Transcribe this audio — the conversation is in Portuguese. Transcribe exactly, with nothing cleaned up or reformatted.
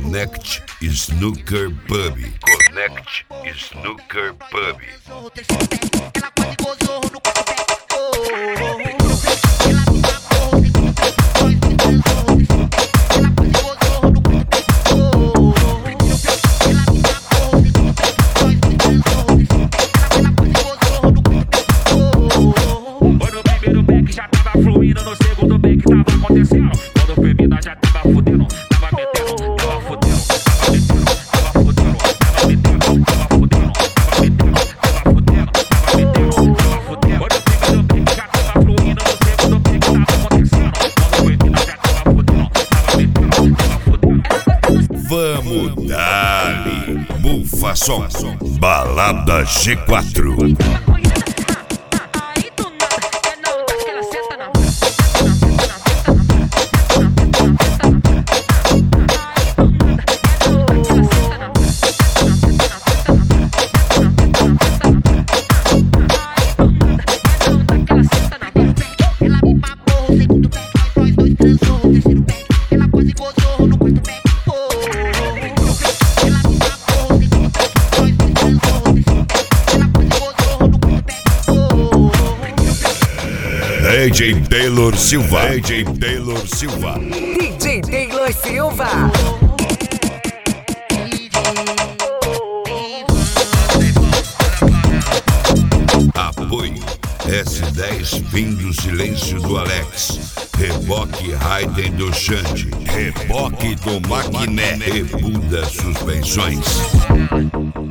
Connect Snooker Pub. Connect Snooker Pub. Ela quase gozou no quarto pé. No primeiro back já tava fluindo, no segundo back tava acontecendo. Quando foi mina já tava fudendo, tava metendo, tava fudendo, tava metendo, tava fudendo, tava metendo, tava fudendo, tava metendo, tava fudendo, tava metendo, tava fudendo. No primeiro back já tava fluindo, no segundo back tava acontecendo. Quando foi mina já tava fudendo, tava metendo, tava fudendo. Vamos dali, bufa som, balada G quatro. D J Taylor Silva. D J Taylor Silva. D J Taylor Silva. Apoio S dez Fim do Silêncio do Alex. Reboque Raiden do Xande. Reboque do Maquiné. Rebuda Suspensões.